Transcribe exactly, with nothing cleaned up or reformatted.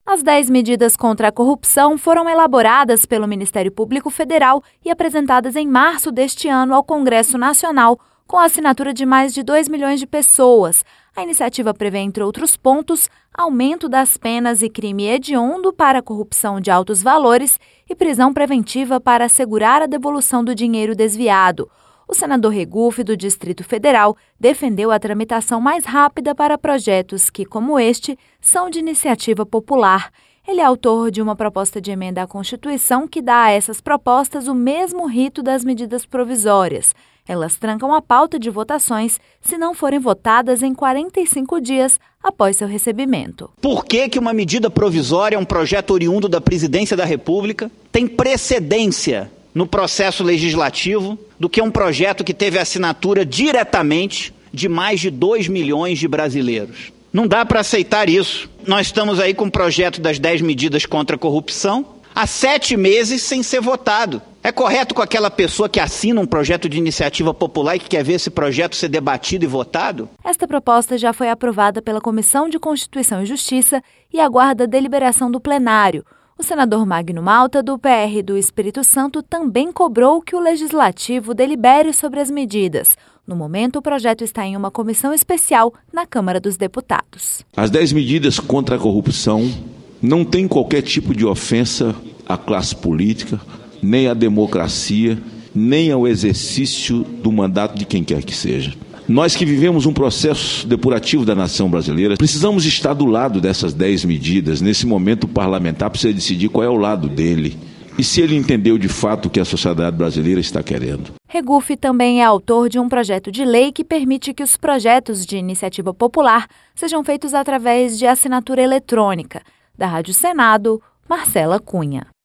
As dez medidas contra a corrupção foram elaboradas pelo Ministério Público Federal e apresentadas em março deste ano ao Congresso Nacional, com a assinatura de mais de dois milhões de pessoas. A iniciativa prevê, entre outros pontos, aumento das penas e crime hediondo para corrupção de altos valores e prisão preventiva para assegurar a devolução do dinheiro desviado. O senador Regufe, do Distrito Federal, defendeu a tramitação mais rápida para projetos que, como este, são de iniciativa popular. Ele é autor de uma proposta de emenda à Constituição que dá a essas propostas o mesmo rito das medidas provisórias. Elas trancam a pauta de votações se não forem votadas em quarenta e cinco dias após seu recebimento. Por que que uma medida provisória, um projeto oriundo da Presidência da República, tem precedência no processo legislativo do que um projeto que teve assinatura diretamente de mais de dois milhões de brasileiros? Não dá para aceitar isso. Nós estamos aí com o projeto das dez medidas contra a corrupção há sete meses sem ser votado. É correto com aquela pessoa que assina um projeto de iniciativa popular e que quer ver esse projeto ser debatido e votado? Esta proposta já foi aprovada pela Comissão de Constituição e Justiça e aguarda a deliberação do plenário. O senador Magno Malta, do P R do Espírito Santo, também cobrou que o Legislativo delibere sobre as medidas. No momento, o projeto está em uma comissão especial na Câmara dos Deputados. As dez medidas contra a corrupção não têm qualquer tipo de ofensa à classe política, nem à democracia, nem ao exercício do mandato de quem quer que seja. Nós que vivemos um processo depurativo da nação brasileira, precisamos estar do lado dessas dez medidas. Nesse momento, o parlamentar precisa decidir qual é o lado dele e se ele entendeu de fato o que a sociedade brasileira está querendo. Regufe também é autor de um projeto de lei que permite que os projetos de iniciativa popular sejam feitos através de assinatura eletrônica. Da Rádio Senado, Marcela Cunha.